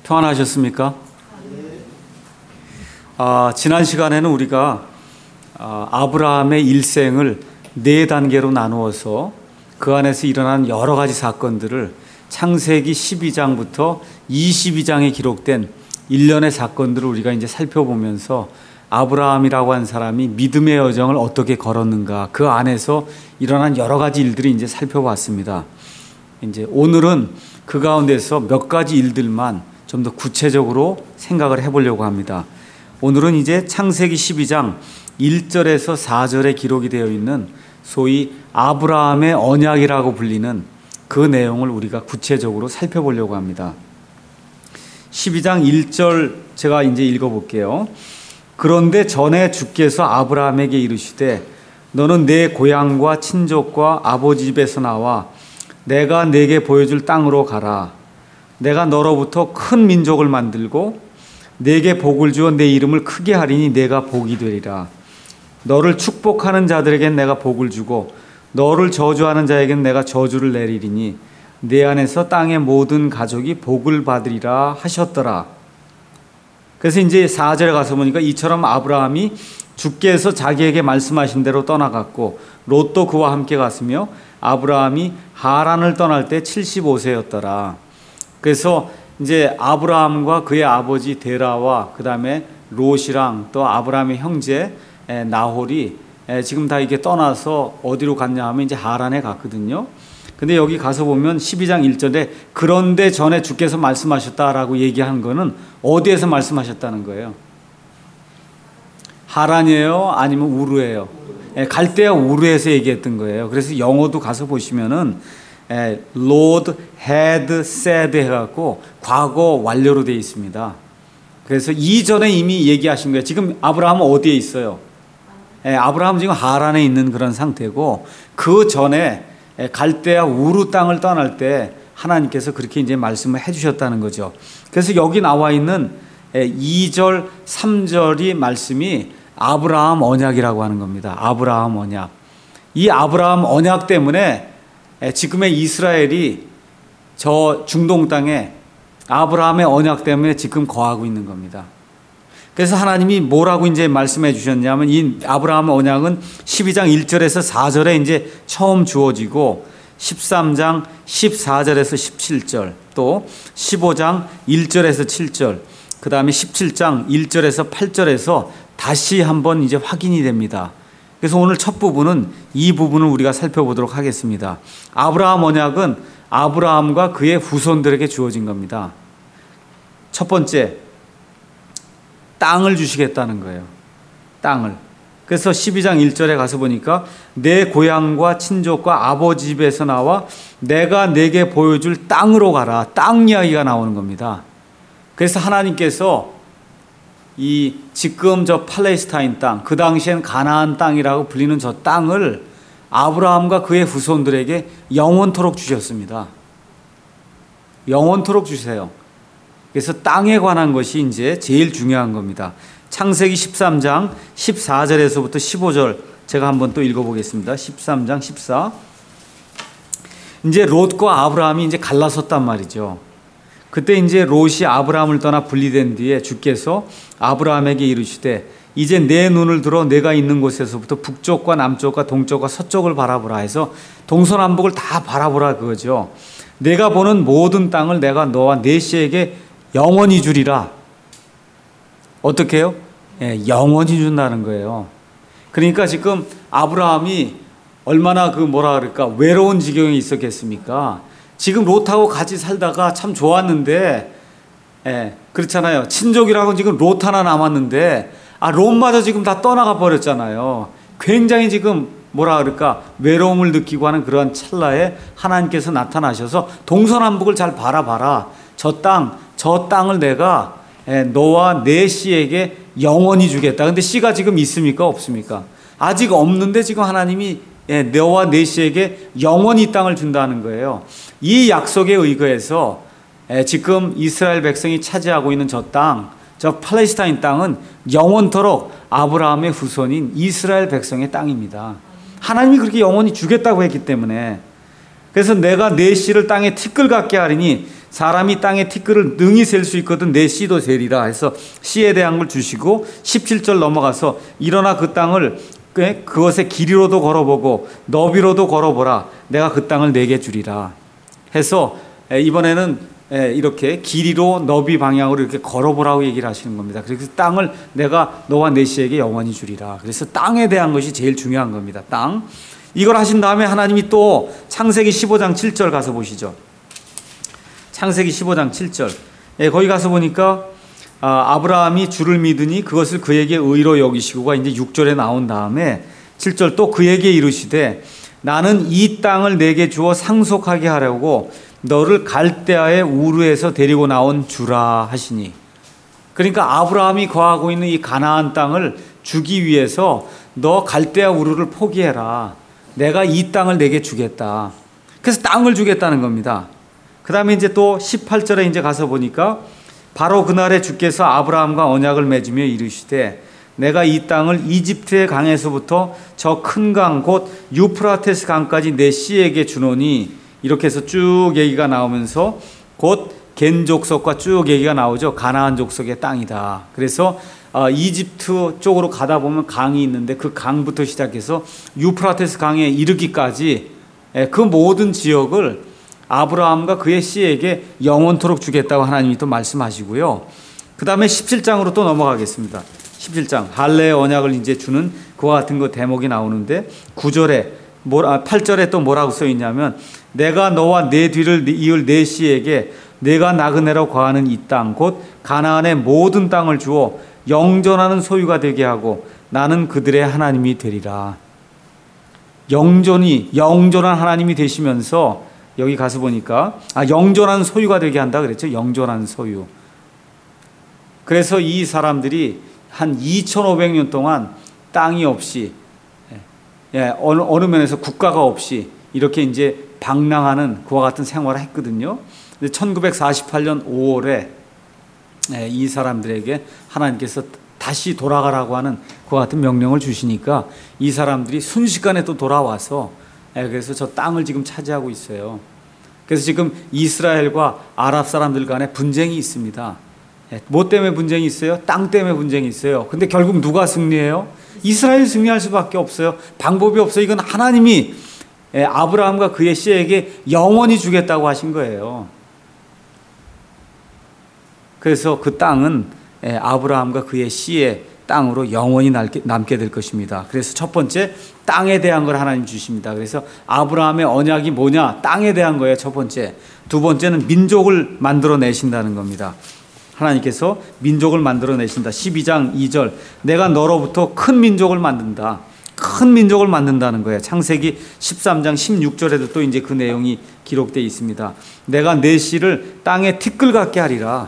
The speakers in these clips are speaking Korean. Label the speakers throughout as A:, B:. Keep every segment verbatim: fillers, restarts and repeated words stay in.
A: 평안하셨습니까? 아, 지난 시간에는 우리가 아, 아브라함의 일생을 네 단계로 나누어서 그 안에서 일어난 여러 가지 사건들을 창세기 십이 장부터 이십이 장에 기록된 일련의 사건들을 우리가 이제 살펴보면서 아브라함이라고 한 사람이 믿음의 여정을 어떻게 걸었는가, 그 안에서 일어난 여러 가지 일들을 이제 살펴봤습니다. 이제 오늘은 그 가운데서 몇 가지 일들만 좀 더 구체적으로 생각을 해보려고 합니다. 오늘은 이제 창세기 십이 장 일 절에서 사 절에 기록이 되어 있는 소위 아브라함의 언약이라고 불리는 그 내용을 우리가 구체적으로 살펴보려고 합니다. 십이 장 일 절 제가 이제 읽어볼게요. 그런데 전에 주께서 아브라함에게 이르시되 너는 내 고향과 친족과 아버지 집에서 나와 내가 네게 보여줄 땅으로 가라. 내가 너로부터 큰 민족을 만들고 네게 복을 주어 내 이름을 크게 하리니 네가 복이 되리라. 너를 축복하는 자들에겐 내가 복을 주고 너를 저주하는 자에겐 내가 저주를 내리리니 내 안에서 땅의 모든 가족이 복을 받으리라 하셨더라. 그래서 이제 사 절에 가서 보니까 이처럼 아브라함이 주께서 자기에게 말씀하신 대로 떠나갔고 롯도 그와 함께 갔으며 아브라함이 하란을 떠날 때 칠십오 세였더라. 그래서 이제 아브라함과 그의 아버지 데라와 그 다음에 롯이랑 또 아브라함의 형제 나홀이 지금 다 이게 떠나서 어디로 갔냐 하면 이제 하란에 갔거든요. 근데 여기 가서 보면 십이 장 일 절에 그런데 전에 주께서 말씀하셨다라고 얘기한 거는 어디에서 말씀하셨다는 거예요? 하란이에요? 아니면 우르예요? 갈대아 우르에서 얘기했던 거예요. 그래서 영어도 가서 보시면은 Lord had said 해갖고 과거 완료로 되어 있습니다. 그래서 이전에 이미 얘기하신 거예요. 지금 아브라함은 어디에 있어요? 아브라함은 지금 하란에 있는 그런 상태고 그 전에 갈대아 우르 땅을 떠날 때 하나님께서 그렇게 이제 말씀을 해주셨다는 거죠. 그래서 여기 나와 있는 이 절, 삼 절이 말씀이 아브라함 언약이라고 하는 겁니다. 아브라함 언약. 이 아브라함 언약 때문에 지금의 이스라엘이 저 중동 땅에 아브라함의 언약 때문에 지금 거하고 있는 겁니다. 그래서 하나님이 뭐라고 이제 말씀해 주셨냐면 이 아브라함 언약은 십이 장 일 절에서 사 절에 이제 처음 주어지고 십삼 장 십사 절에서 십칠 절 또 십오 장 일 절에서 칠 절 그 다음에 십칠 장 일 절에서 팔 절에서 다시 한번 이제 확인이 됩니다. 그래서 오늘 첫 부분은 이 부분을 우리가 살펴보도록 하겠습니다. 아브라함 언약은 아브라함과 그의 후손들에게 주어진 겁니다. 첫 번째, 땅을 주시겠다는 거예요. 땅을. 그래서 십이 장 일 절에 가서 보니까 내 고향과 친족과 아버지 집에서 나와 내가 네게 보여줄 땅으로 가라. 땅 이야기가 나오는 겁니다. 그래서 하나님께서 이 지금 저 팔레스타인 땅, 그 당시엔 가나안 땅이라고 불리는 저 땅을 아브라함과 그의 후손들에게 영원토록 주셨습니다. 영원토록 주세요. 그래서 땅에 관한 것이 이제 제일 중요한 겁니다. 창세기 십삼 장 십사 절에서부터 십오 절 제가 한번 또 읽어보겠습니다. 십삼 장 십사. 이제 롯과 아브라함이 이제 갈라섰단 말이죠. 그때 이제 롯이 아브라함을 떠나 분리된 뒤에 주께서 아브라함에게 이르시되 이제 내 눈을 들어 내가 있는 곳에서부터 북쪽과 남쪽과 동쪽과 서쪽을 바라보라 해서 동서남북을 다 바라보라 그거죠. 내가 보는 모든 땅을 내가 너와 네 씨에게 영원히 주리라. 어떻게 해요? 예, 영원히 준다는 거예요. 그러니까 지금 아브라함이 얼마나 그 뭐라 그럴까 외로운 지경에 있었겠습니까? 지금 롯하고 같이 살다가 참 좋았는데, 예, 그렇잖아요. 친족이라고 지금 롯 하나 남았는데, 아, 롯마저 지금 다 떠나가 버렸잖아요. 굉장히 지금 뭐라 그럴까 외로움을 느끼고 하는 그런 찰나에 하나님께서 나타나셔서 동서남북을 잘 바라봐라. 저 땅, 저 땅을 내가 예, 너와 내 씨에게 영원히 주겠다. 근데 씨가 지금 있습니까? 없습니까? 아직 없는데 지금 하나님이 예, 너와 내 씨에게 영원히 땅을 준다는 거예요. 이 약속에 의거해서 예, 지금 이스라엘 백성이 차지하고 있는 저 땅, 저 팔레스타인 땅은 영원토록 아브라함의 후손인 이스라엘 백성의 땅입니다. 하나님이 그렇게 영원히 주겠다고 했기 때문에. 그래서 내가 내 씨를 땅에 티끌 같게 하리니 사람이 땅의 티끌을 능히 셀 수 있거든 내 씨도 세리라 해서 씨에 대한 걸 주시고 십칠 절 넘어가서 일어나 그 땅을 그것의 길이로도 걸어보고 너비로도 걸어보라 내가 그 땅을 내게 주리라 해서 이번에는 이렇게 길이로 너비 방향으로 이렇게 걸어보라고 얘기를 하시는 겁니다. 그래서 땅을 내가 너와 내 씨에게 영원히 주리라. 그래서 땅에 대한 것이 제일 중요한 겁니다. 땅. 이걸 하신 다음에 하나님이 또 창세기 십오 장 칠 절 가서 보시죠. 창세기 십오 장 칠 절. 예, 거기 가서 보니까 아, 아브라함이 주를 믿으니 그것을 그에게 의로 여기시고가 이제 육 절에 나온 다음에 칠 절 또 그에게 이르시되 나는 이 땅을 내게 주어 상속하게 하려고 너를 갈대아의 우르에서 데리고 나온 주라 하시니. 그러니까 아브라함이 거하고 있는 이 가나안 땅을 주기 위해서 너 갈대아 우르를 포기해라. 내가 이 땅을 내게 주겠다. 그래서 땅을 주겠다는 겁니다. 그 다음에 이제 또 십팔 절에 이제 가서 보니까 바로 그날에 주께서 아브라함과 언약을 맺으며 이르시되 내가 이 땅을 이집트의 강에서부터 저 큰 강 곧 유프라테스 강까지 내 씨에게 주노니 이렇게 해서 쭉 얘기가 나오면서 곧 겐 족속과 쭉 얘기가 나오죠. 가나안 족속의 땅이다. 그래서 이집트 쪽으로 가다 보면 강이 있는데 그 강부터 시작해서 유프라테스 강에 이르기까지 그 모든 지역을 아브라함과 그의 씨에게 영원토록 주겠다고 하나님이 또 말씀하시고요. 그 다음에 십칠 장으로 또 넘어가겠습니다. 십칠 장 할례의 언약을 이제 주는 그와 같은 거 대목이 나오는데 구 절에 팔 절에 또 뭐라고 써 있냐면 내가 너와 내 뒤를 이을 내 씨에게 내가 나그네로 거하는 이 땅 곧 가나안의 모든 땅을 주어 영존하는 소유가 되게 하고 나는 그들의 하나님이 되리라. 영존이 영존한 하나님이 되시면서 여기 가서 보니까 아 영존한 소유가 되게 한다 그랬죠. 영존한 소유. 그래서 이 사람들이 한 이천오백 년 동안 땅이 없이 예, 어느, 어느 면에서 국가가 없이 이렇게 이제 방랑하는 그와 같은 생활을 했거든요. 천구백사십팔 년 오월에 예, 이 사람들에게 하나님께서 다시 돌아가라고 하는 그와 같은 명령을 주시니까 이 사람들이 순식간에 또 돌아와서 예, 그래서 저 땅을 지금 차지하고 있어요. 그래서 지금 이스라엘과 아랍 사람들 간에 분쟁이 있습니다. 예, 뭐 때문에 분쟁이 있어요? 땅 때문에 분쟁이 있어요. 근데 결국 누가 승리해요? 이스라엘이 승리할 수밖에 없어요. 방법이 없어요. 이건 하나님이 아브라함과 그의 씨에게 영원히 주겠다고 하신 거예요. 그래서 그 땅은 아브라함과 그의 씨의 땅으로 영원히 남게 될 것입니다. 그래서 첫 번째 땅에 대한 걸 하나님 주십니다. 그래서 아브라함의 언약이 뭐냐? 땅에 대한 거예요. 첫 번째. 두 번째는 민족을 만들어내신다는 겁니다. 하나님께서 민족을 만들어내신다. 십이 장 이 절 내가 너로부터 큰 민족을 만든다. 큰 민족을 만든다는 거예요. 창세기 십삼 장 십육 절에도 또 이제 그 내용이 기록되어 있습니다. 내가 내 씨를 땅에 티끌 같게 하리라.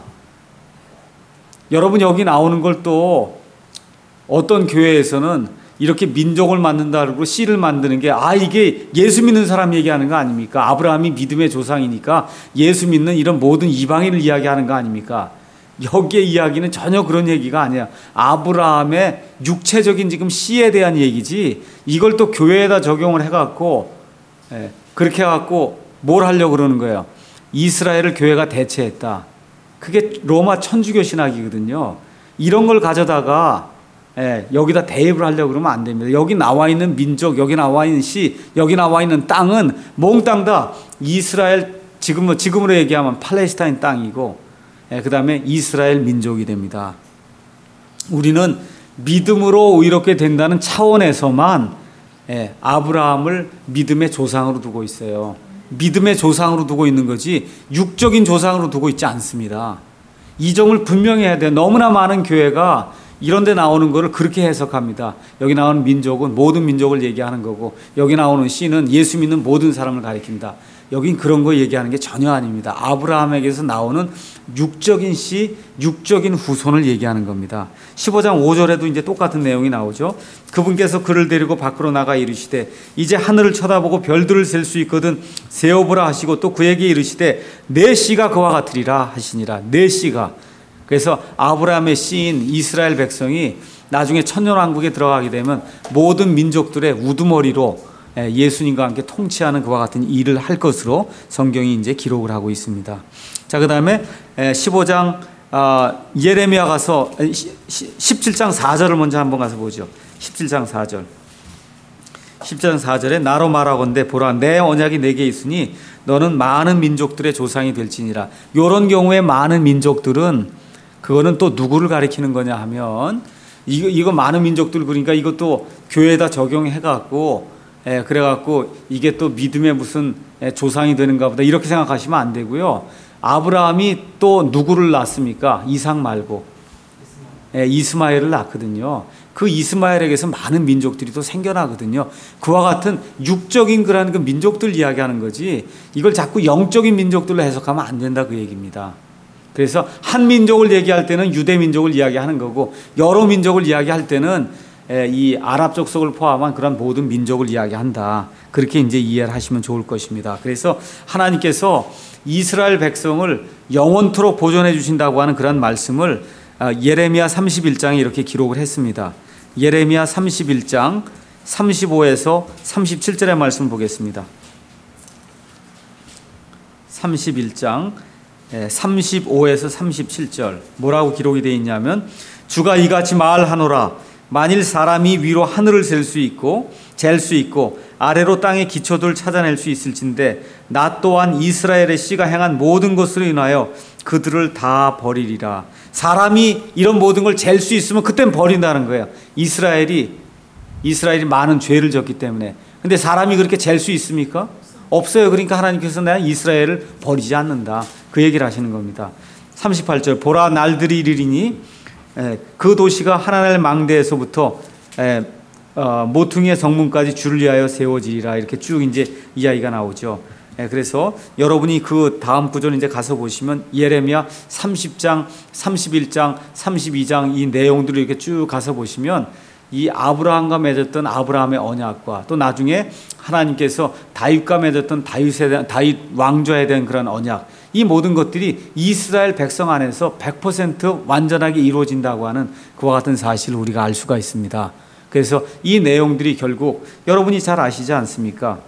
A: 여러분 여기 나오는 걸 또 어떤 교회에서는 이렇게 민족을 만든다 그러고 씨를 만드는 게 아 이게 예수 믿는 사람 얘기하는 거 아닙니까? 아브라함이 믿음의 조상이니까 예수 믿는 이런 모든 이방인을 이야기하는 거 아닙니까? 여기의 이야기는 전혀 그런 얘기가 아니야. 아브라함의 육체적인 지금 씨에 대한 얘기지 이걸 또 교회에다 적용을 해갖고 예, 그렇게 해갖고 뭘 하려고 그러는 거예요? 이스라엘을 교회가 대체했다. 그게 로마 천주교 신학이거든요. 이런 걸 가져다가 예, 여기다 대입을 하려고 그러면 안 됩니다. 여기 나와 있는 민족, 여기 나와 있는 시, 여기 나와 있는 땅은 몽땅 다 이스라엘 지금, 지금으로 얘기하면 팔레스타인 땅이고 예, 그 다음에 이스라엘 민족이 됩니다. 우리는 믿음으로 의롭게 된다는 차원에서만 예, 아브라함을 믿음의 조상으로 두고 있어요. 믿음의 조상으로 두고 있는 거지 육적인 조상으로 두고 있지 않습니다. 이 점을 분명히 해야 돼요. 너무나 많은 교회가 이런 데 나오는 거를 그렇게 해석합니다. 여기 나오는 민족은 모든 민족을 얘기하는 거고 여기 나오는 씨는 예수 믿는 모든 사람을 가리킨다. 여긴 그런 거 얘기하는 게 전혀 아닙니다. 아브라함에게서 나오는 육적인 씨, 육적인 후손을 얘기하는 겁니다. 십오 장 오 절에도 이제 똑같은 내용이 나오죠. 그분께서 그를 데리고 밖으로 나가 이르시되 이제 하늘을 쳐다보고 별들을 셀 수 있거든 세어보라 하시고 또 그에게 이르시되 내 씨가 그와 같으리라 하시니라. 내 씨가. 그래서 아브라함의 씨인 이스라엘 백성이 나중에 천년왕국에 들어가게 되면 모든 민족들의 우두머리로 예수님과 함께 통치하는 그와 같은 일을 할 것으로 성경이 이제 기록을 하고 있습니다. 자, 그 다음에 십오 장 예레미야 가서 십칠 장 사 절을 먼저 한번 가서 보죠. 십칠 장 사 절. 십칠 장 사 절에 나로 말하건대 보라 내 언약이 내게 있으니 너는 많은 민족들의 조상이 될지니라. 이런 경우에 많은 민족들은 그거는 또 누구를 가리키는 거냐 하면 이거, 이거 많은 민족들 그러니까 이것도 교회에다 적용해갖고 예, 그래갖고 이게 또 믿음의 무슨 예, 조상이 되는가 보다 이렇게 생각하시면 안 되고요. 아브라함이 또 누구를 낳습니까? 이삭 말고 예, 이스마엘을 낳거든요. 그 이스마엘에게서 많은 민족들이 또 생겨나거든요. 그와 같은 육적인 그런 그 민족들 이야기하는 거지 이걸 자꾸 영적인 민족들로 해석하면 안 된다 그 얘기입니다. 그래서 한 민족을 얘기할 때는 유대 민족을 이야기하는 거고 여러 민족을 이야기할 때는 이 아랍 족속을 포함한 그런 모든 민족을 이야기한다. 그렇게 이제 이해를 하시면 좋을 것입니다. 그래서 하나님께서 이스라엘 백성을 영원토록 보존해 주신다고 하는 그런 말씀을 예레미야 삼십일 장에 이렇게 기록을 했습니다. 예레미야 삼십일 장 삼십오에서 삼십칠 절의 말씀 보겠습니다. 삼십일 장 삼십오에서 삼십칠 절 뭐라고 기록이 되어 있냐면 주가 이같이 말하노라 만일 사람이 위로 하늘을 셀 수 있고 잴 수 있고 아래로 땅의 기초들을 찾아낼 수 있을진데 나 또한 이스라엘의 씨가 행한 모든 것으로 인하여 그들을 다 버리리라. 사람이 이런 모든 걸 잴 수 있으면 그땐 버린다는 거예요. 이스라엘이 이스라엘이 많은 죄를 졌기 때문에. 근데 사람이 그렇게 잴 수 있습니까? 없어요. 그러니까 하나님께서 내가 이스라엘을 버리지 않는다. 그 얘기를 하시는 겁니다. 삼십팔 절 보라 날들이 이르리니 그 도시가 하나님의 망대에서부터 어, 모퉁이의 성문까지 주를 위하여 세워지리라. 이렇게 쭉 이제 이야기가 나오죠. 그래서 여러분이 그 다음 구절을 이제 가서 보시면 예레미야 삼십 장, 삼십일 장, 삼십이 장 이 내용들을 이렇게 쭉 가서 보시면 이 아브라함과 맺었던 아브라함의 언약과 또 나중에 하나님께서 다윗과 맺었던 다윗에 대한 다윗 왕좌에 대한 그런 언약 이 모든 것들이 이스라엘 백성 안에서 백 퍼센트 완전하게 이루어진다고 하는 그와 같은 사실을 우리가 알 수가 있습니다. 그래서 이 내용들이 결국 여러분이 잘 아시지 않습니까?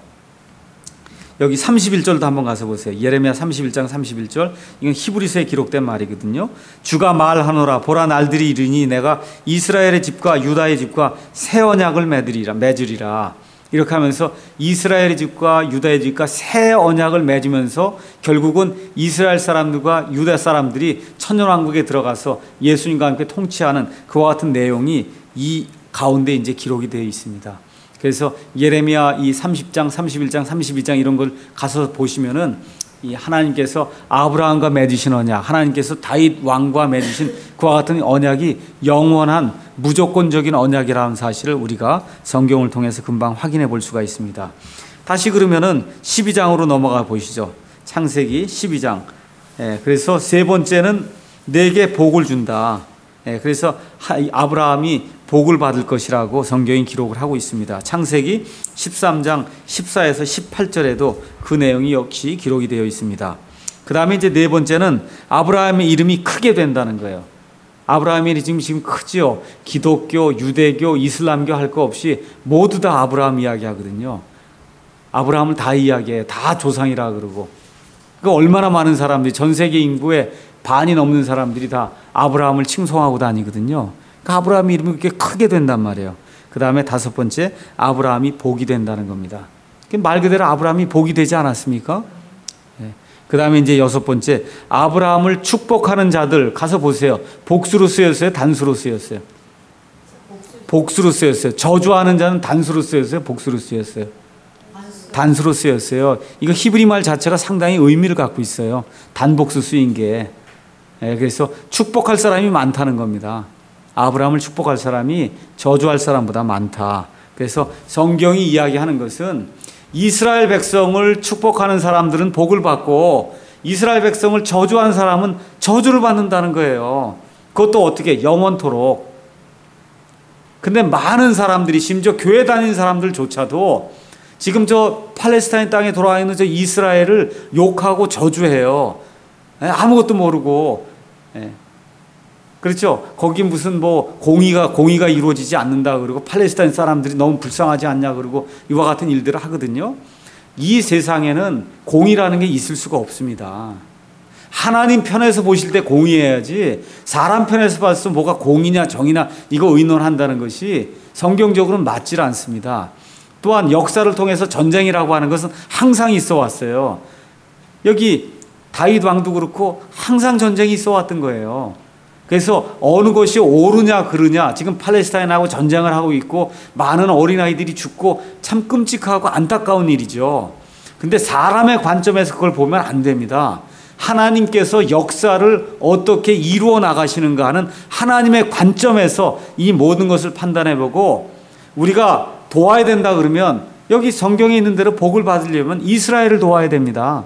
A: 여기 삼십일 절도 한번 가서 보세요. 예레미야 삼십일 장 삼십일 절 이건 히브리서에 기록된 말이거든요. 주가 말하노라 보라 날들이 이르니 내가 이스라엘의 집과 유다의 집과 새 언약을 맺으리라 맺으리라. 이렇게 하면서 이스라엘의 집과 유다의 집과 새 언약을 맺으면서 결국은 이스라엘 사람들과 유다 사람들이 천년왕국에 들어가서 예수님과 함께 통치하는 그와 같은 내용이 이 가운데 이제 기록이 되어 있습니다. 그래서 예레미야 이 삼십 장, 삼십일 장, 삼십이 장 이런 걸 가서 보시면은 이 하나님께서 아브라함과 맺으신 언약, 하나님께서 다윗 왕과 맺으신 그와 같은 언약이 영원한 무조건적인 언약이라는 사실을 우리가 성경을 통해서 금방 확인해 볼 수가 있습니다. 다시 그러면은 십이 장으로 넘어가 보시죠. 창세기 십이 장. 예, 그래서 세 번째는 내게 복을 준다. 예, 그래서 아브라함이 복을 받을 것이라고 성경이 기록을 하고 있습니다. 창세기 십삼 장 십사에서 십팔 절에도 그 내용이 역시 기록이 되어 있습니다. 그 다음에 이제 네 번째는 아브라함의 이름이 크게 된다는 거예요. 아브라함의 이름이 지금, 지금 크죠. 기독교, 유대교, 이슬람교 할 거 없이 모두 다 아브라함 이야기하거든요. 아브라함을 다 이야기해요. 다 조상이라 그러고. 그 얼마나 많은 사람들이 전 세계 인구의 반이 넘는 사람들이 다 아브라함을 칭송하고 다니거든요. 그러니까 아브라함의 이름이 그렇게 크게 된단 말이에요. 그 다음에 다섯 번째 아브라함이 복이 된다는 겁니다. 말 그대로 아브라함이 복이 되지 않았습니까? 네. 그 다음에 이제 여섯 번째 아브라함을 축복하는 자들 가서 보세요. 복수로 쓰였어요? 단수로 쓰였어요? 복수로 쓰였어요. 저주하는 자는 단수로 쓰였어요? 복수로 쓰였어요? 단수로 쓰였어요. 이거 히브리 말 자체가 상당히 의미를 갖고 있어요. 단복수 쓰인 게. 네, 그래서 축복할 사람이 많다는 겁니다. 아브라함을 축복할 사람이 저주할 사람보다 많다. 그래서 성경이 이야기하는 것은 이스라엘 백성을 축복하는 사람들은 복을 받고 이스라엘 백성을 저주하는 사람은 저주를 받는다는 거예요. 그것도 어떻게? 영원토록. 근데 많은 사람들이 심지어 교회 다니는 사람들조차도 지금 저 팔레스타인 땅에 돌아와 있는 저 이스라엘을 욕하고 저주해요. 아무것도 모르고. 그렇죠? 거기 무슨 뭐 공의가 공의가 이루어지지 않는다 그러고 팔레스타인 사람들이 너무 불쌍하지 않냐 그러고 이와 같은 일들을 하거든요. 이 세상에는 공의라는 게 있을 수가 없습니다. 하나님 편에서 보실 때 공의해야지 사람 편에서 봤을 때 뭐가 공의냐 정의냐 이거 의논한다는 것이 성경적으로는 맞질 않습니다. 또한 역사를 통해서 전쟁이라고 하는 것은 항상 있어 왔어요. 여기 다윗 왕도 그렇고 항상 전쟁이 있어 왔던 거예요. 그래서 어느 것이 옳으냐 그르냐 지금 팔레스타인하고 전쟁을 하고 있고 많은 어린아이들이 죽고 참 끔찍하고 안타까운 일이죠. 근데 사람의 관점에서 그걸 보면 안 됩니다. 하나님께서 역사를 어떻게 이루어 나가시는가 하는 하나님의 관점에서 이 모든 것을 판단해보고 우리가 도와야 된다 그러면 여기 성경에 있는 대로 복을 받으려면 이스라엘을 도와야 됩니다.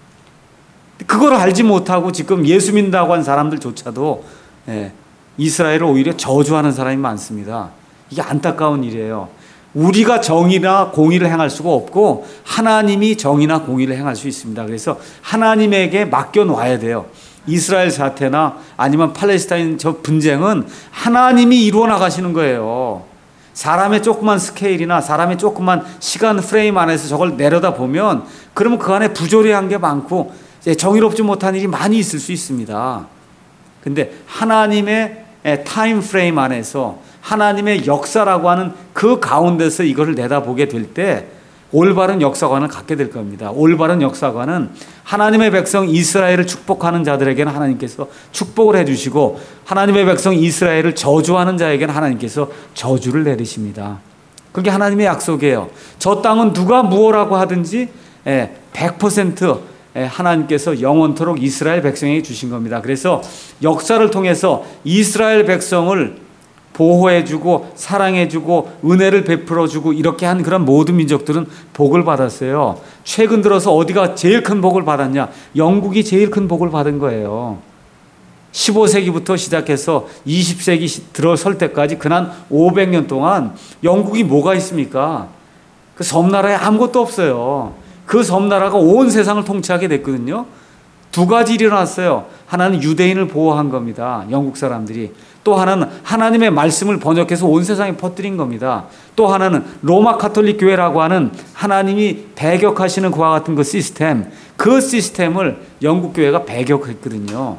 A: 그걸 알지 못하고 지금 예수 믿는다고 한 사람들조차도 예, 이스라엘을 오히려 저주하는 사람이 많습니다. 이게 안타까운 일이에요. 우리가 정의나 공의를 행할 수가 없고 하나님이 정의나 공의를 행할 수 있습니다. 그래서 하나님에게 맡겨놔야 돼요. 이스라엘 사태나 아니면 팔레스타인 저 분쟁은 하나님이 이루어 나가시는 거예요. 사람의 조그만 스케일이나 사람의 조그만 시간 프레임 안에서 저걸 내려다보면 그러면 그 안에 부조리한 게 많고 정의롭지 못한 일이 많이 있을 수 있습니다. 근데 하나님의 타임 프레임 안에서 하나님의 역사라고 하는 그 가운데서 이것을 내다보게 될 때 올바른 역사관을 갖게 될 겁니다. 올바른 역사관은 하나님의 백성 이스라엘을 축복하는 자들에게는 하나님께서 축복을 해주시고 하나님의 백성 이스라엘을 저주하는 자에게는 하나님께서 저주를 내리십니다. 그게 하나님의 약속이에요. 저 땅은 누가 무엇라고 하든지 백 퍼센트 하나님께서 영원토록 이스라엘 백성에게 주신 겁니다. 그래서 역사를 통해서 이스라엘 백성을 보호해주고 사랑해주고 은혜를 베풀어주고 이렇게 한 그런 모든 민족들은 복을 받았어요. 최근 들어서 어디가 제일 큰 복을 받았냐? 영국이 제일 큰 복을 받은 거예요. 십오 세기부터 시작해서 이십 세기 들어설 때까지 그난 오백 년 동안 영국이 뭐가 있습니까? 그 섬나라에 아무것도 없어요. 그 섬나라가 온 세상을 통치하게 됐거든요. 두 가지 일이 일어났어요. 하나는 유대인을 보호한 겁니다. 영국 사람들이. 또 하나는 하나님의 말씀을 번역해서 온 세상에 퍼뜨린 겁니다. 또 하나는 로마 카톨릭 교회라고 하는 하나님이 배격하시는 그와 같은 그 시스템, 그 시스템을 영국 교회가 배격했거든요.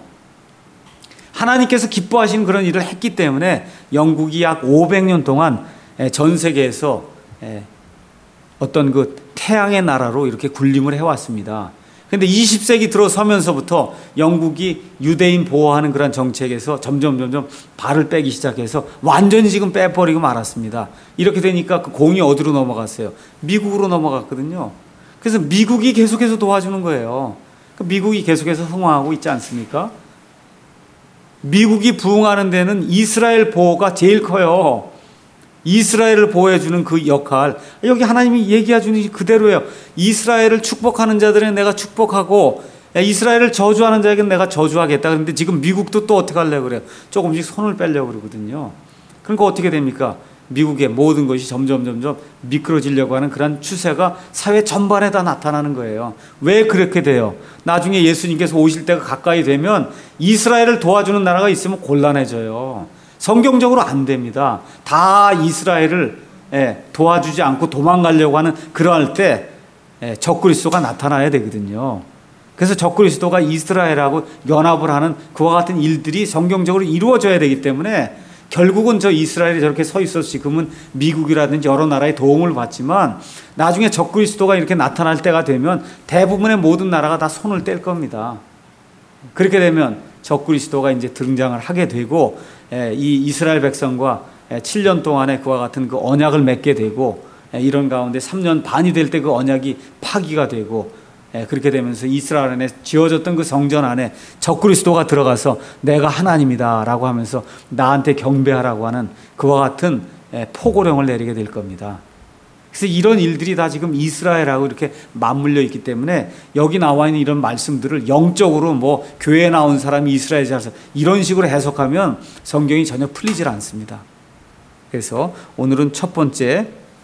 A: 하나님께서 기뻐하시는 그런 일을 했기 때문에 영국이 약 오백 년 동안 전 세계에서 어떤 그 태양의 나라로 이렇게 군림을 해왔습니다. 그런데 이십 세기 들어서면서부터 영국이 유대인 보호하는 그런 정책에서 점점 점점 발을 빼기 시작해서 완전히 지금 빼버리고 말았습니다. 이렇게 되니까 그 공이 어디로 넘어갔어요? 미국으로 넘어갔거든요. 그래서 미국이 계속해서 도와주는 거예요. 미국이 계속해서 성황하고 있지 않습니까? 미국이 부흥하는 데는 이스라엘 보호가 제일 커요. 이스라엘을 보호해주는 그 역할, 여기 하나님이 얘기해주는 그대로예요. 이스라엘을 축복하는 자들은 내가 축복하고 이스라엘을 저주하는 자에게는 내가 저주하겠다. 그런데 지금 미국도 또 어떻게 하려고 그래요? 조금씩 손을 빼려고 그러거든요. 그러니까 어떻게 됩니까? 미국의 모든 것이 점점 점점 미끄러지려고 하는 그런 추세가 사회 전반에 다 나타나는 거예요. 왜 그렇게 돼요? 나중에 예수님께서 오실 때가 가까이 되면 이스라엘을 도와주는 나라가 있으면 곤란해져요. 성경적으로 안 됩니다. 다 이스라엘을 도와주지 않고 도망가려고 하는 그러할 때 적그리스도가 나타나야 되거든요. 그래서 적그리스도가 이스라엘하고 연합을 하는 그와 같은 일들이 성경적으로 이루어져야 되기 때문에 결국은 저 이스라엘이 저렇게 서 있어서 지금은 미국이라든지 여러 나라의 도움을 받지만 나중에 적그리스도가 이렇게 나타날 때가 되면 대부분의 모든 나라가 다 손을 뗄 겁니다. 그렇게 되면 적그리스도가 이제 등장을 하게 되고 이 이스라엘 백성과 칠 년 동안의 그와 같은 그 언약을 맺게 되고 이런 가운데 삼 년 반이 될 때 그 언약이 파기가 되고 그렇게 되면서 이스라엘 안에 지어졌던 그 성전 안에 적그리스도가 들어가서 내가 하나님이다 라고 하면서 나한테 경배하라고 하는 그와 같은 포고령을 내리게 될 겁니다. 그래서 이런 일들이 다 지금 이스라엘하고 이렇게 맞물려 있기 때문에 여기 나와 있는 이런 말씀들을 영적으로 뭐 교회에 나온 사람이 이스라엘 자서 이런 식으로 해석하면 성경이 전혀 풀리질 않습니다. 그래서 오늘은 첫 번째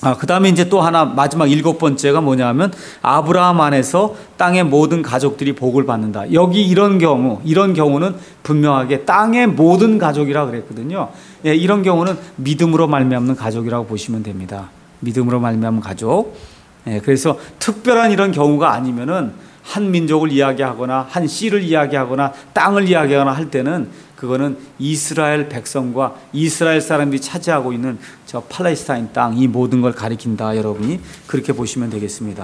A: 아, 그 다음에 이제 또 하나 마지막 일곱 번째가 뭐냐면 아브라함 안에서 땅의 모든 가족들이 복을 받는다. 여기 이런 경우, 이런 경우는 분명하게 땅의 모든 가족이라 그랬거든요. 예, 이런 경우는 믿음으로 말미암는 가족이라고 보시면 됩니다. 믿음으로 말미암는 가족. 예, 그래서 특별한 이런 경우가 아니면은 한 민족을 이야기하거나 한 씨를 이야기하거나 땅을 이야기하거나 할 때는 그거는 이스라엘 백성과 이스라엘 사람들이 차지하고 있는 저 팔레스타인 땅, 이 모든 걸 가리킨다. 여러분이 그렇게 보시면 되겠습니다.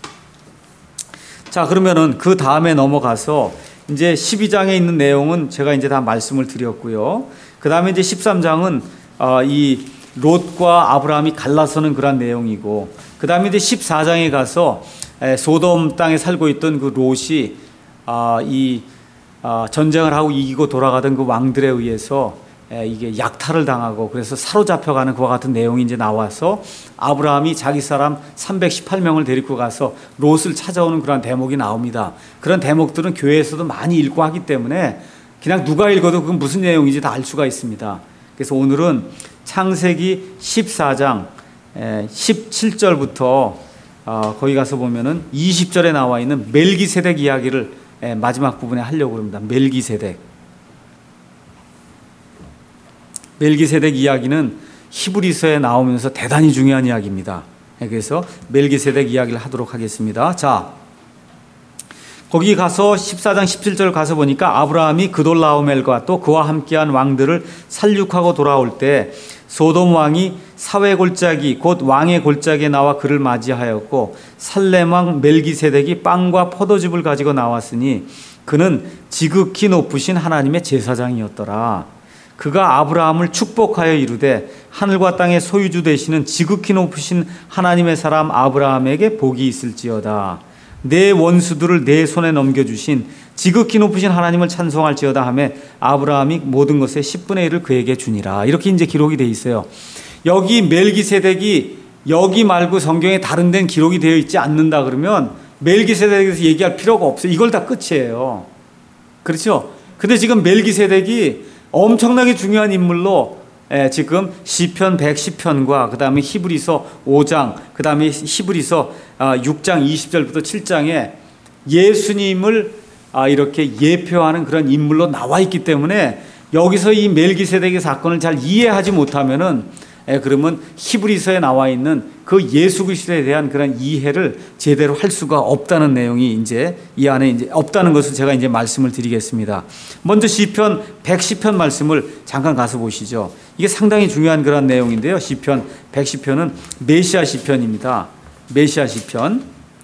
A: 자, 그러면은 그 다음에 넘어가서 이제 십이 장에 있는 내용은 제가 이제 다 말씀을 드렸고요. 그 다음에 이제 십삼 장은 어, 이 롯과 아브라함이 갈라서는 그런 내용이고, 그 다음에 이제 십사 장에 가서 에, 소돔 땅에 살고 있던 그 롯이 아, 이 아, 전쟁을 하고 이기고 돌아가던 그 왕들에 의해서 에, 이게 약탈을 당하고 그래서 사로잡혀가는 그와 같은 내용이 이제 나와서 아브라함이 자기 사람 삼백십팔 명을 데리고 가서 롯을 찾아오는 그런 대목이 나옵니다. 그런 대목들은 교회에서도 많이 읽고 하기 때문에 그냥 누가 읽어도 그건 무슨 내용인지 다 알 수가 있습니다. 그래서 오늘은 창세기 십사 장 십칠 절부터 어, 거기 가서 보면은 이십 절에 나와 있는 멜기세덱 이야기를 예, 마지막 부분에 하려고 합니다. 멜기세덱. 멜기세덱 이야기는 히브리서에 나오면서 대단히 중요한 이야기입니다. 예, 그래서 멜기세덱 이야기를 하도록 하겠습니다. 자, 거기 가서 십사 장 십칠 절 가서 보니까 아브라함이 그돌라오멜과 또 그와 함께한 왕들을 살육하고 돌아올 때 소돔 왕이 사회 골짜기 곧 왕의 골짜기에 나와 그를 맞이하였고 살렘 왕 멜기세덱이 빵과 포도즙을 가지고 나왔으니 그는 지극히 높으신 하나님의 제사장이었더라. 그가 아브라함을 축복하여 이르되 하늘과 땅의 소유주 되시는 지극히 높으신 하나님의 사람 아브라함에게 복이 있을지어다. 내 원수들을 내 손에 넘겨주신 지극히 높으신 하나님을 찬송할지어다 하며 아브라함이 모든 것의 십분의 일을 그에게 주니라. 이렇게 이제 기록이 되어 있어요. 여기 멜기세덱이 여기 말고 성경에 다른 데는 기록이 되어 있지 않는다 그러면 멜기세덱에서 얘기할 필요가 없어요. 이걸 다 끝이에요. 그렇죠? 근데 지금 멜기세덱이 엄청나게 중요한 인물로 예, 지금 시편 백십 편과 그 다음에 히브리서 오 장, 그 다음에 히브리서 육 장 이십 절부터 칠 장에 예수님을 이렇게 예표하는 그런 인물로 나와 있기 때문에 여기서 이 멜기세덱의 사건을 잘 이해하지 못하면은 예, 그러면 히브리서에 나와 있는 그 예수 그리스도에 대한 그런 이해를 제대로 할 수가 없다는 내용이 이제 이 안에 이제 없다는 것을 제가 이제 말씀을 드리겠습니다. 먼저 시편 백십 편 말씀을 잠깐 가서 보시죠. 이게 상당히 중요한 그런 내용인데요. 시편 백십 편은 메시아 시편입니다. 메시아 시편.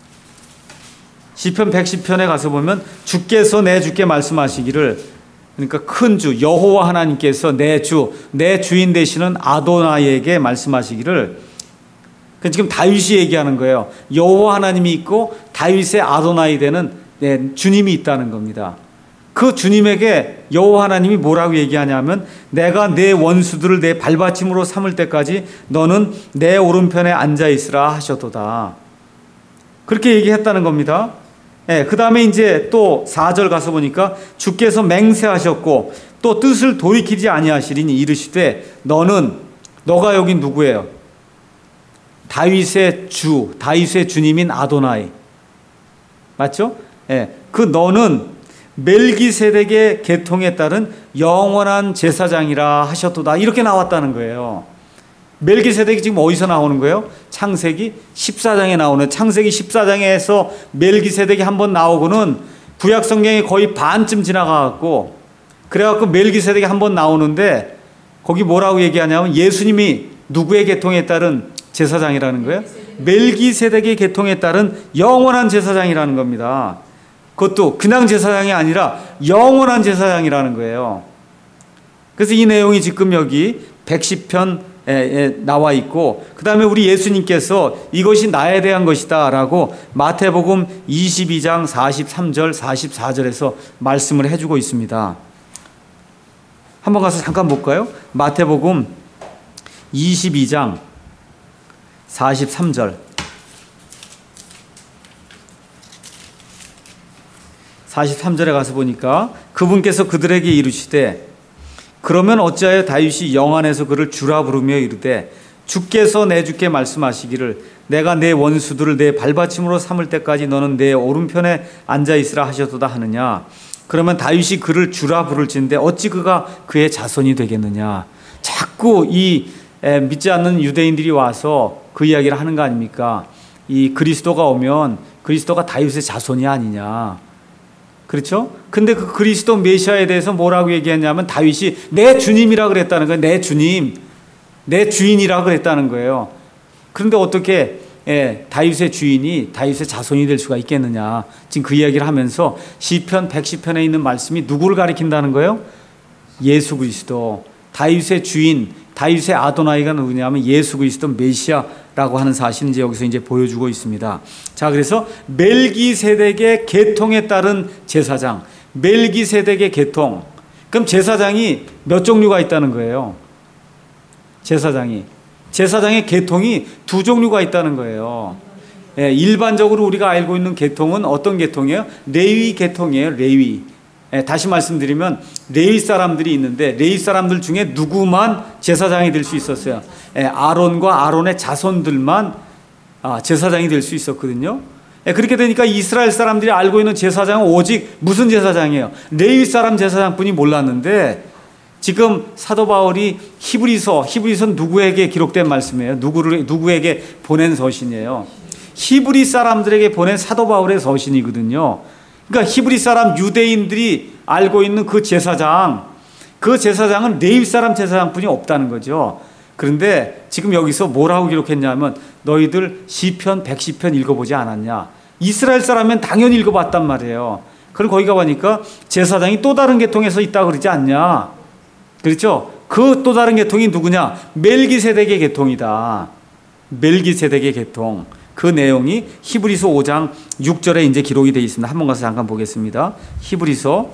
A: 시편 백십 편에 가서 보면 주께서 내 주께 말씀하시기를, 그러니까 큰 주 여호와 하나님께서 내 주, 내 주인 되시는 아도나이에게 말씀하시기를, 지금 다윗이 얘기하는 거예요. 여호와 하나님이 있고 다윗의 아도나이 되는 네, 주님이 있다는 겁니다. 그 주님에게 여호와 하나님이 뭐라고 얘기하냐면 내가 내 원수들을 내 발받침으로 삼을 때까지 너는 내 오른편에 앉아 있으라 하셨도다. 그렇게 얘기했다는 겁니다. 예, 그 다음에 이제 또 사 절 가서 보니까 주께서 맹세하셨고 또 뜻을 돌이키지 아니하시리니 이르시되 너는, 너가 여기 누구예요? 다윗의 주, 다윗의 주님인 아도나이. 맞죠? 예, 그 너는 멜기세덱의 계통에 따른 영원한 제사장이라 하셨도다. 이렇게 나왔다는 거예요. 멜기세덱이 지금 어디서 나오는 거예요? 창세기 십사 장에 나오는, 창세기 십사 장에서 멜기세덱이 한번 나오고는 구약 성경이 거의 반쯤 지나가갖고, 그래갖고 멜기세덱이 한번 나오는데 거기 뭐라고 얘기하냐면 예수님이 누구의 계통에 따른 제사장이라는 거예요? 멜기세덱의 계통에 따른 영원한 제사장이라는 겁니다. 그것도 그냥 제사장이 아니라 영원한 제사장이라는 거예요. 그래서 이 내용이 지금 여기 백십 편 나와 있고, 그 다음에 우리 예수님께서 이것이 나에 대한 것이다 라고 마태복음 이십이 장 사십삼 절 사십사 절에서 말씀을 해주고 있습니다. 한번 가서 잠깐 볼까요? 마태복음 이십이 장 사십삼 절 사십삼 절에 가서 보니까 그분께서 그들에게 이르시되 그러면 어찌하여 다윗이 영 안에서 그를 주라 부르며 이르되 주께서 내 주께 말씀하시기를 내가 내 원수들을 내 발받침으로 삼을 때까지 너는 내 오른편에 앉아있으라 하셨도다 하느냐. 그러면 다윗이 그를 주라 부를진데 어찌 그가 그의 자손이 되겠느냐. 자꾸 이 믿지 않는 유대인들이 와서 그 이야기를 하는 거 아닙니까? 이 그리스도가 오면 그리스도가 다윗의 자손이 아니냐. 그렇죠? 근데 그 그리스도 메시아에 대해서 뭐라고 얘기했냐면 다윗이 내 주님이라 그랬다는 거예요. 내 주님, 내 주인이라 그랬다는 거예요. 그런데 어떻게 예, 다윗의 주인이 다윗의 자손이 될 수가 있겠느냐. 지금 그 이야기를 하면서 시편 백십 편에 있는 말씀이 누구를 가리킨다는 거예요? 예수 그리스도. 다윗의 주인, 다윗의 아도나이가 누구냐면 예수 그리스도 메시아라고 하는 사실을 이제 여기서 이제 보여주고 있습니다. 자, 그래서 멜기세덱의 계통에 따른 제사장, 멜기세덱의 계통. 그럼 제사장이 몇 종류가 있다는 거예요? 제사장이. 제사장의 계통이 두 종류가 있다는 거예요. 예, 일반적으로 우리가 알고 있는 계통은 어떤 계통이에요? 레위 계통이에요. 레위. 예, 다시 말씀드리면 레위 사람들이 있는데 레위 사람들 중에 누구만 제사장이 될 수 있었어요? 예, 아론과 아론의 자손들만 아, 제사장이 될 수 있었거든요. 예, 그렇게 되니까 이스라엘 사람들이 알고 있는 제사장은 오직 무슨 제사장이에요? 레위 사람 제사장뿐이 몰랐는데 지금 사도 바울이 히브리서, 히브리서는 누구에게 기록된 말씀이에요? 누구를, 누구에게 보낸 서신이에요? 히브리 사람들에게 보낸 사도 바울의 서신이거든요. 그러니까 히브리 사람 유대인들이 알고 있는 그 제사장, 그 제사장은 레위 사람 제사장뿐이 없다는 거죠. 그런데 지금 여기서 뭐라고 기록했냐면 너희들 시편 백십 편 읽어보지 않았냐. 이스라엘 사람은 당연히 읽어봤단 말이에요. 그럼 거기 가보니까 제사장이 또 다른 계통에서 있다고 그러지 않냐. 그렇죠? 그 또 다른 계통이 누구냐? 멜기세덱의 계통이다. 멜기세덱의 계통. 그 내용이 히브리서 오 장 육 절에 이제 기록이 되어 있습니다. 한번 가서 잠깐 보겠습니다. 히브리서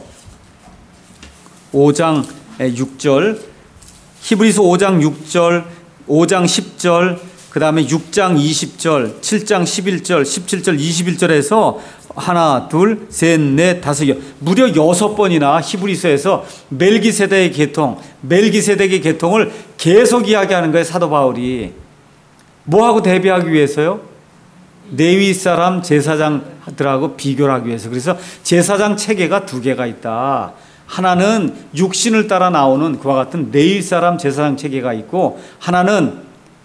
A: 오 장 육 절, 히브리서 오 장 육 절, 오 장 십 절, 그 다음에 육 장 이십 절, 칠 장 십일 절, 십칠 절, 이십일 절에서 하나, 둘, 셋, 넷, 다섯, 여 무려 여섯 번이나 히브리서에서 멜기세덱의 계통, 멜기세덱의 계통을 계속 이야기하는 거예요. 사도 바울이. 뭐하고 대비하기 위해서요? 레위 사람 제사장들하고 비교를 하기 위해서. 그래서 제사장 체계가 두 개가 있다. 하나는 육신을 따라 나오는 그와 같은 레위 사람 제사장 체계가 있고 하나는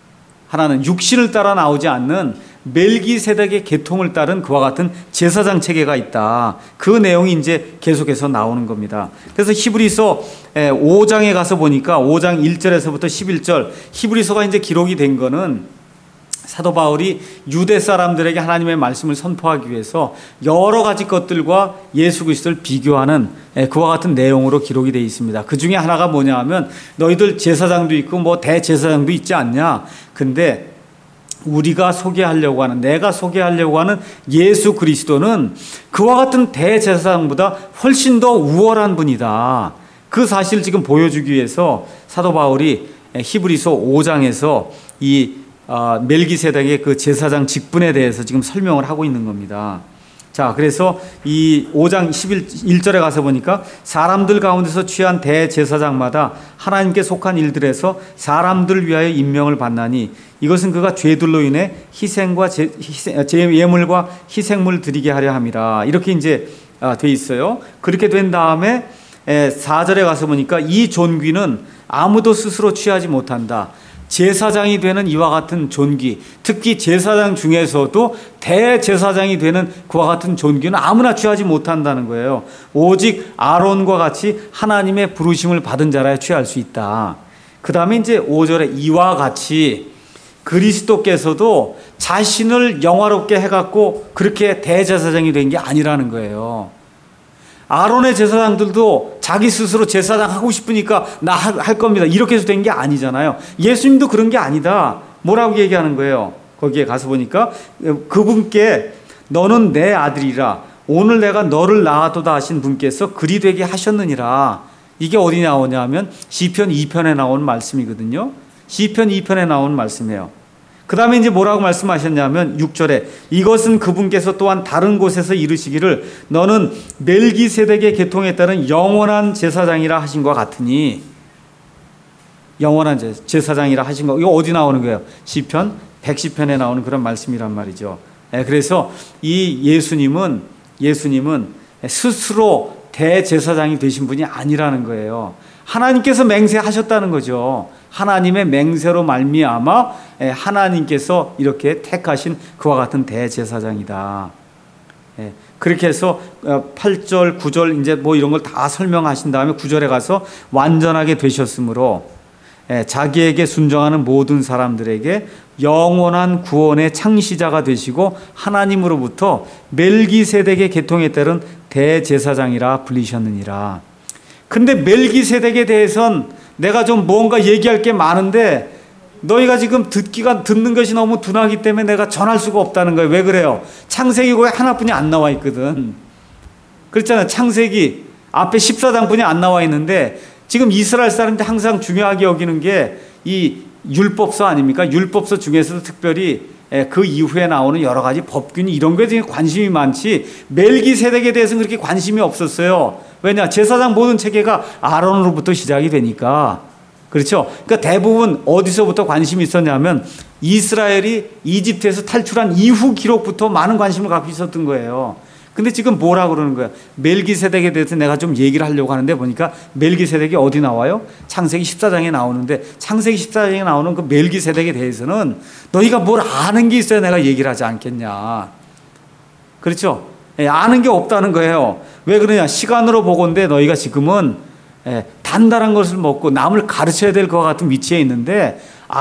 A: 하나는 육신을 따라 나오지 않는 멜기세덱의 계통을 따른 그와 같은 제사장 체계가 있다. 그 내용이 이제 계속해서 나오는 겁니다. 그래서 히브리서 오 장에 가서 보니까 오 장 일 절에서부터 십일 절 히브리서가 이제 기록이 된 거는 사도 바울이 유대 사람들에게 하나님의 말씀을 선포하기 위해서 여러 가지 것들과 예수 그리스도를 비교하는 그와 같은 내용으로 기록이 되어 있습니다. 그 중에 하나가 뭐냐 하면 너희들 제사장도 있고 뭐 대제사장도 있지 않냐. 근데 우리가 소개하려고 하는, 내가 소개하려고 하는 예수 그리스도는 그와 같은 대제사장보다 훨씬 더 우월한 분이다. 그 사실을 지금 보여주기 위해서 사도 바울이 히브리서 오 장에서 이 어, 멜기세덱의 그 제사장 직분에 대해서 지금 설명을 하고 있는 겁니다. 자, 그래서 이 오 장 십일 절에 가서 보니까 사람들 가운데서 취한 대제사장마다 하나님께 속한 일들에서 사람들을 위하여 임명을 받나니 이것은 그가 죄들로 인해 희생과 제, 희생, 제 예물과 희생물 드리게 하려 함이라. 이렇게 이제 돼 있어요. 그렇게 된 다음에 사 절에 가서 보니까 이 존귀는 아무도 스스로 취하지 못한다. 제사장이 되는 이와 같은 존귀, 특히 제사장 중에서도 대제사장이 되는 그와 같은 존귀는 아무나 취하지 못한다는 거예요. 오직 아론과 같이 하나님의 부르심을 받은 자라야 취할 수 있다. 그 다음에 이제 오 절에 이와 같이 그리스도께서도 자신을 영화롭게 해갖고 그렇게 대제사장이 된 게 아니라는 거예요. 아론의 제사장들도 자기 스스로 제사장 하고 싶으니까 나 할 겁니다. 이렇게 해서 된 게 아니잖아요. 예수님도 그런 게 아니다. 뭐라고 얘기하는 거예요? 거기에 가서 보니까 그분께 너는 내 아들이라 오늘 내가 너를 낳아도다 하신 분께서 그리 되게 하셨느니라. 이게 어디 나오냐면 시편 이 편에 나온 말씀이거든요. 시편 이 편에 나온 말씀이에요. 그 다음에 이제 뭐라고 말씀하셨냐면 육 절에 이것은 그분께서 또한 다른 곳에서 이르시기를 너는 멜기세덱의 계통에 따른 영원한 제사장이라 하신 것 같으니 영원한 제사장이라 하신 거. 이거 어디 나오는 거예요? 시편 백십 편에 나오는 그런 말씀이란 말이죠. 그래서 이 예수님은 예수님은 스스로 대제사장이 되신 분이 아니라는 거예요. 하나님께서 맹세하셨다는 거죠. 하나님의 맹세로 말미암아 하나님께서 이렇게 택하신 그와 같은 대제사장이다. 그렇게 해서 팔 절, 구 절 이제 뭐 이런 걸 다 설명하신 다음에 구 절에 가서 완전하게 되셨으므로 자기에게 순종하는 모든 사람들에게 영원한 구원의 창시자가 되시고 하나님으로부터 멜기세덱의 계통에 따른 대제사장이라 불리셨느니라. 근데 멜기세덱에 대해선 내가 좀 뭔가 얘기할 게 많은데 너희가 지금 듣기가 듣는 것이 너무 둔하기 때문에 내가 전할 수가 없다는 거예요. 왜 그래요? 창세기 거에 하나뿐이 안 나와 있거든. 그렇잖아요. 창세기 앞에 십사 장뿐이 안 나와 있는데 지금 이스라엘 사람들이 항상 중요하게 여기는 게 이 율법서 아닙니까? 율법서 중에서도 특별히 그 이후에 나오는 여러 가지 법균 이런 거에 대해 관심이 많지 멜기세덱에 대해서는 그렇게 관심이 없었어요. 왜냐? 제사장 모든 체계가 아론으로부터 시작이 되니까. 그렇죠? 그러니까 대부분 어디서부터 관심이 있었냐면 이스라엘이 이집트에서 탈출한 이후 기록부터 많은 관심을 갖고 있었던 거예요. 근데 지금 뭐라 그러는 거야? 멜기세덱에 대해서 내가 좀 얘기를 하려고 하는데 보니까 멜기세덱이 어디 나와요? 창세기 십사 장에 나오는데 창세기 십사 장에 나오는 그 멜기세덱에 대해서는 너희가 뭘 아는 게 있어야 내가 얘기를 하지 않겠냐. 그렇죠? 예, 아는 게 없다는 거예요. 왜 그러냐? 시간으로 보건대 너희가 지금은 예, 단단한 것을 먹고 남을 가르쳐야 될 것 같은 위치에 있는데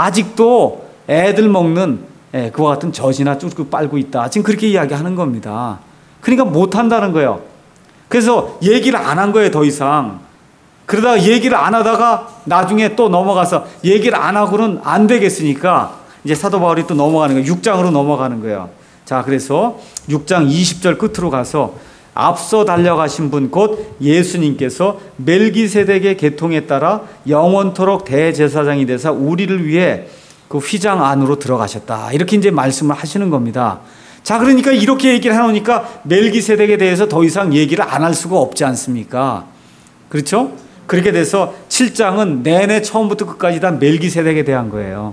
A: 아직도 애들 먹는 예, 그와 같은 젖이나 쭈쭈 빨고 있다. 지금 그렇게 이야기하는 겁니다. 그러니까 못한다는 거예요. 그래서 얘기를 안 한 거예요, 더 이상. 그러다가 얘기를 안 하다가 나중에 또 넘어가서 얘기를 안 하고는 안 되겠으니까 이제 사도 바울이 또 넘어가는 거예요. 육 장으로 넘어가는 거예요. 자, 그래서 육 장 이십 절 끝으로 가서 앞서 달려가신 분 곧 예수님께서 멜기세덱의 계통에 따라 영원토록 대제사장이 되사 우리를 위해 그 휘장 안으로 들어가셨다. 이렇게 이제 말씀을 하시는 겁니다. 자, 그러니까 이렇게 얘기를 해놓으니까 멜기세덱에 대해서 더 이상 얘기를 안 할 수가 없지 않습니까? 그렇죠? 그렇게 돼서 칠 장은 내내 처음부터 끝까지 다 멜기세덱에 대한 거예요.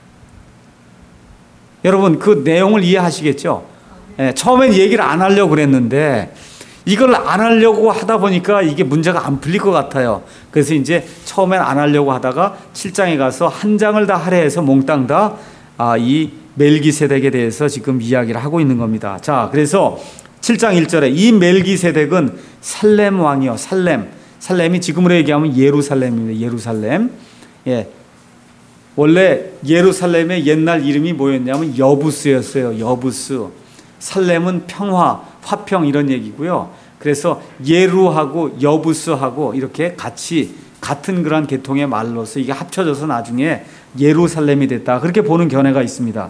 A: 여러분 그 내용을 이해하시겠죠? 예, 처음엔 얘기를 안 하려고 그랬는데 이걸 안 하려고 하다 보니까 이게 문제가 안 풀릴 것 같아요. 그래서 이제 처음엔 안 하려고 하다가 칠 장에 가서 한 장을 다 할애해서 몽땅 다 아, 이 멜기세덱에 대해서 지금 이야기를 하고 있는 겁니다. 자, 그래서 칠 장 일 절에 이 멜기세덱은 살렘 왕이요. 살렘. 살렘이 지금으로 얘기하면 예루살렘입니다. 예루살렘. 예. 원래 예루살렘의 옛날 이름이 뭐였냐면 여부스였어요. 여부스. 살렘은 평화, 화평 이런 얘기고요. 그래서 예루하고 여부스하고 이렇게 같이 같은 그런 계통의 말로서 이게 합쳐져서 나중에 예루살렘이 됐다. 그렇게 보는 견해가 있습니다.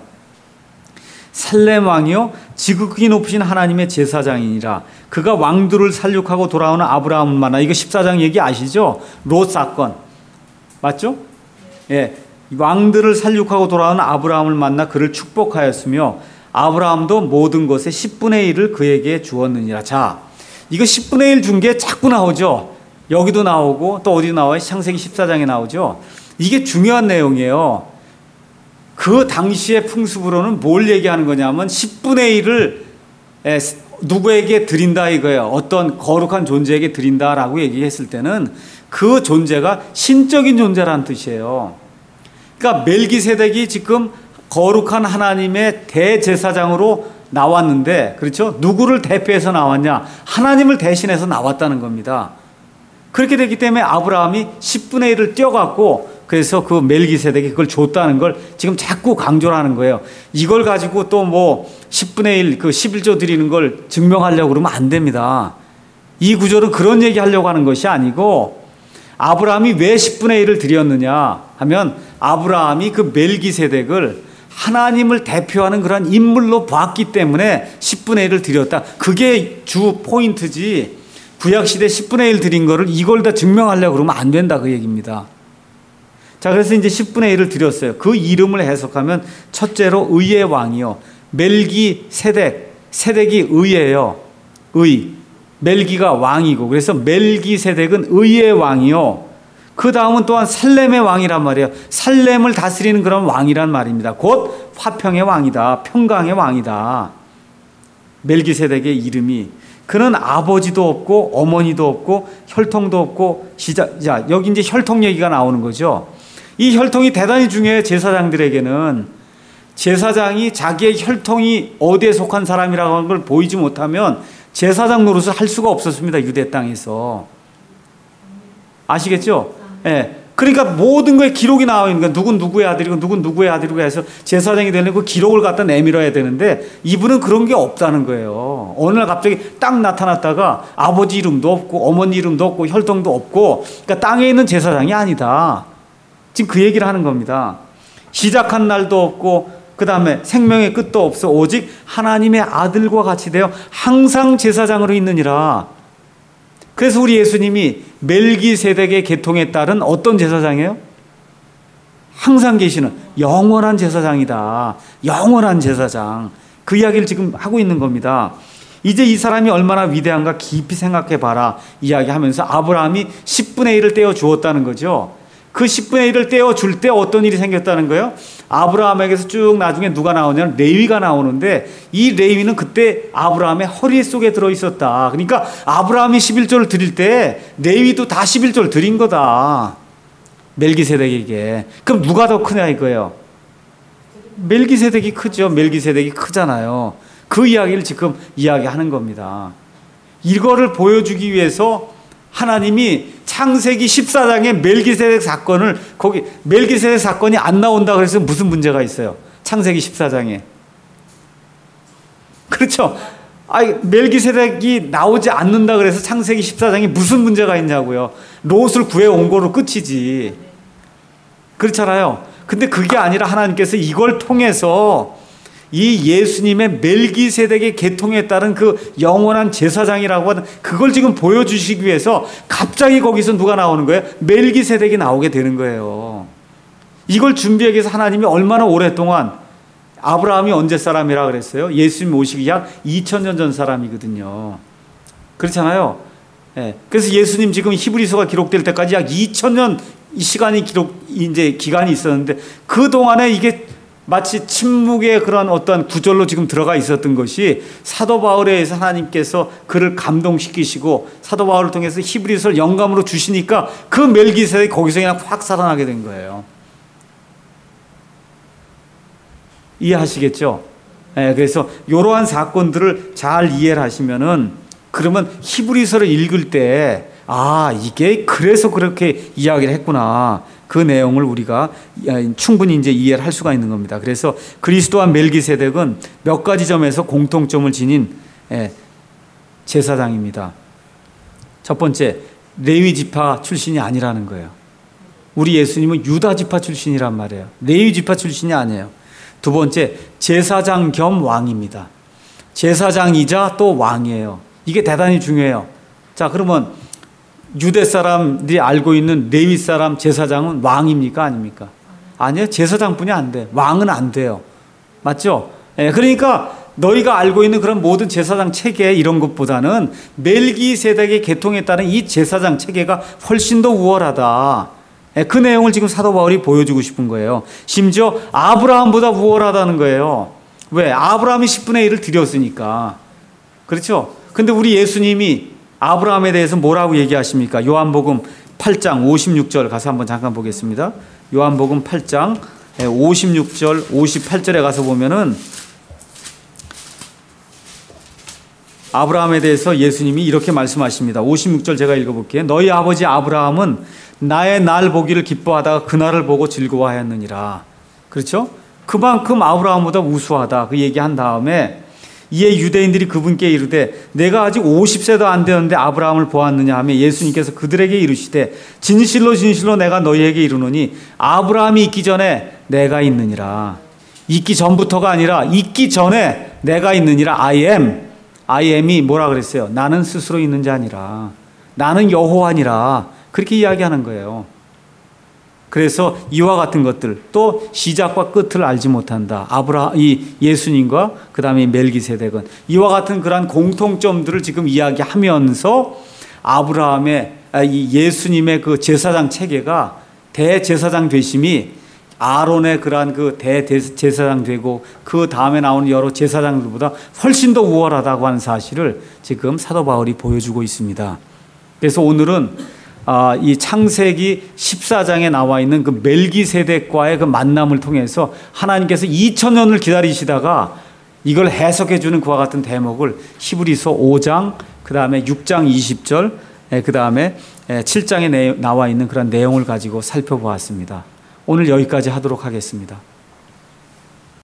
A: 살렘 왕이요 지극히 높으신 하나님의 제사장이니라. 그가 왕들을 살육하고 돌아오는 아브라함을 만나. 이거 십사 장 얘기 아시죠? 롯 사건 맞죠? 예, 왕들을 살육하고 돌아오는 아브라함을 만나 그를 축복하였으며 아브라함도 모든 것의 십분의 일을 그에게 주었느니라. 자, 이거 십분의 일 준 게 자꾸 나오죠. 여기도 나오고 또 어디 나와요? 창세기 십사 장에 나오죠. 이게 중요한 내용이에요. 그 당시의 풍습으로는 뭘 얘기하는 거냐면 십분의 일을 누구에게 드린다 이거예요. 어떤 거룩한 존재에게 드린다라고 얘기했을 때는 그 존재가 신적인 존재라는 뜻이에요. 그러니까 멜기세덱이 지금 거룩한 하나님의 대제사장으로 나왔는데, 그렇죠? 누구를 대표해서 나왔냐? 하나님을 대신해서 나왔다는 겁니다. 그렇게 됐기 때문에 아브라함이 십분의 일을 떼어갖고 그래서 그 멜기세덱이 그걸 줬다는 걸 지금 자꾸 강조를 하는 거예요. 이걸 가지고 또 뭐 십분의 일, 그 십일조 드리는 걸 증명하려고 그러면 안 됩니다. 이 구절은 그런 얘기 하려고 하는 것이 아니고 아브라함이 왜 십분의 일을 드렸느냐 하면 아브라함이 그 멜기세덱을 하나님을 대표하는 그런 인물로 봤기 때문에 십분의 일을 드렸다. 그게 주 포인트지. 구약시대 십분의 일 드린 거를 이걸 다 증명하려고 그러면 안 된다 그 얘기입니다. 자, 그래서 이제 십분의 일을 드렸어요. 그 이름을 해석하면 첫째로 의의 왕이요. 멜기세덱, 세덱이 의예요. 의. 멜기가 왕이고 그래서 멜기세덱은 의의 왕이요. 그 다음은 또한 살렘의 왕이란 말이에요. 살렘을 다스리는 그런 왕이란 말입니다. 곧 화평의 왕이다. 평강의 왕이다. 멜기세덱의 이름이, 그는 아버지도 없고 어머니도 없고 혈통도 없고, 시작, 자, 여기 이제 혈통 얘기가 나오는 거죠. 이 혈통이 대단히 중요해요. 제사장들에게는. 제사장이 자기의 혈통이 어디에 속한 사람이라고 하는 걸 보이지 못하면 제사장 노릇을 할 수가 없었습니다. 유대 땅에서. 아시겠죠? 예. 네. 그러니까 모든 거에 기록이 나와 있는 거예요. 누군 누구의 아들이고 누군 누구의 아들이고 해서 제사장이 되는 그 기록을 갖다 내밀어야 되는데 이분은 그런 게 없다는 거예요. 어느 날 갑자기 딱 나타났다가 아버지 이름도 없고 어머니 이름도 없고 혈통도 없고, 그러니까 땅에 있는 제사장이 아니다. 지금 그 얘기를 하는 겁니다. 시작한 날도 없고 그 다음에 생명의 끝도 없어 오직 하나님의 아들과 같이 되어 항상 제사장으로 있느니라. 그래서 우리 예수님이 멜기세덱의 계통에 따른 어떤 제사장이에요? 항상 계시는 영원한 제사장이다. 영원한 제사장. 그 이야기를 지금 하고 있는 겁니다. 이제 이 사람이 얼마나 위대한가 깊이 생각해 봐라 이야기하면서 아브라함이 십분의 일을 떼어 주었다는 거죠. 그 십분의 일을 떼어줄 때 어떤 일이 생겼다는 거예요? 아브라함에게서 쭉 나중에 누가 나오냐면 레위가 나오는데, 이 레위는 그때 아브라함의 허리 속에 들어있었다. 그러니까 아브라함이 십일조를 드릴 때 레위도 다 십일조를 드린 거다. 멜기세덱에게. 그럼 누가 더 크냐 이거예요? 멜기세덱이 크죠. 멜기세덱이 크잖아요. 그 이야기를 지금 이야기하는 겁니다. 이거를 보여주기 위해서 하나님이 창세기 십사장의 멜기세덱 사건을, 거기 멜기세덱 사건이 안 나온다 그래서 무슨 문제가 있어요? 창세기 십사장에. 그렇죠? 아니, 멜기세덱이 나오지 않는다 그래서 창세기 십사장이 무슨 문제가 있냐고요. 롯을 구해온 거로 끝이지. 그렇잖아요. 근데 그게 아니라 하나님께서 이걸 통해서 이 예수님의 멜기세덱의 계통에 따른 그 영원한 제사장이라고 하는 그걸 지금 보여주시기 위해서 갑자기 거기서 누가 나오는 거예요? 멜기세덱이 나오게 되는 거예요. 이걸 준비하기 위해서 하나님이 얼마나 오랫동안, 아브라함이 언제 사람이라 그랬어요? 예수님 오시기 약 이천 년 전 사람이거든요. 그렇잖아요. 예. 그래서 예수님 지금 히브리서가 기록될 때까지 약 이천 년 시간이 기록, 이제 기간이 있었는데 그 동안에 이게 마치 침묵의 그런 어떤 구절로 지금 들어가 있었던 것이 사도 바울에 의해서 하나님께서 그를 감동시키시고 사도 바울을 통해서 히브리서를 영감으로 주시니까 그 멜기세덱이 거기서 그냥 확 살아나게 된 거예요. 이해하시겠죠? 네, 그래서 이러한 사건들을 잘 이해를 하시면은, 그러면 히브리서를 읽을 때 아, 이게 그래서 그렇게 이야기를 했구나. 그 내용을 우리가 충분히 이제 이해를 할 수가 있는 겁니다. 그래서 그리스도와 멜기세덱은 몇 가지 점에서 공통점을 지닌 제사장입니다. 첫 번째, 레위 지파 출신이 아니라는 거예요. 우리 예수님은 유다 지파 출신이란 말이에요. 레위 지파 출신이 아니에요. 두 번째, 제사장 겸 왕입니다. 제사장이자 또 왕이에요. 이게 대단히 중요해요. 자, 그러면 유대 사람들이 알고 있는 레위 사람 제사장은 왕입니까? 아닙니까? 아니요. 제사장뿐이 안 돼. 왕은 안 돼요. 맞죠? 예, 그러니까 너희가 알고 있는 그런 모든 제사장 체계 이런 것보다는 멜기세덱의 계통에 따른 이 제사장 체계가 훨씬 더 우월하다. 예, 그 내용을 지금 사도 바울이 보여주고 싶은 거예요. 심지어 아브라함보다 우월하다는 거예요. 왜? 아브라함이 십분의 일을 드렸으니까. 그렇죠? 근데 우리 예수님이 아브라함에 대해서 뭐라고 얘기하십니까? 요한복음 팔 장 오십육 절 가서 한번 잠깐 보겠습니다. 요한복음 팔 장 오십육 절 오십팔 절에 가서 보면은 아브라함에 대해서 예수님이 이렇게 말씀하십니다. 오십육 절 제가 읽어볼게요. 너희 아버지 아브라함은 나의 날 보기를 기뻐하다가 그날을 보고 즐거워하였느니라. 그렇죠? 그만큼 아브라함보다 우수하다. 그 얘기한 다음에 이에 유대인들이 그분께 이르되 내가 아직 오십 세도 안 되었는데 아브라함을 보았느냐 하며 예수님께서 그들에게 이르시되 진실로 진실로 내가 너희에게 이르노니 아브라함이 있기 전에 내가 있느니라. 있기 전부터가 아니라 있기 전에 내가 있느니라. I am. I am이 뭐라 그랬어요? 나는 스스로 있는 자 아니라 나는 여호와니라. 그렇게 이야기하는 거예요. 그래서 이와 같은 것들, 또 시작과 끝을 알지 못한다. 아브라 이 예수님과 그 다음에 멜기세덱은 이와 같은 그러한 공통점들을 지금 이야기하면서 아브라함의 이 예수님의 그 제사장 체계가 대제사장 되심이 아론의 그러한 그 대제사장 되고 그 다음에 나오는 여러 제사장들보다 훨씬 더 우월하다고 하는 사실을 지금 사도 바울이 보여주고 있습니다. 그래서 오늘은 이 창세기 십사 장에 나와 있는 그 멜기세덱과의 그 만남을 통해서 하나님께서 이천 년을 기다리시다가 이걸 해석해 주는 그와 같은 대목을 히브리서 오 장, 그 다음에 육 장 이십 절, 그 다음에 칠 장에 나와 있는 그런 내용을 가지고 살펴보았습니다. 오늘 여기까지 하도록 하겠습니다.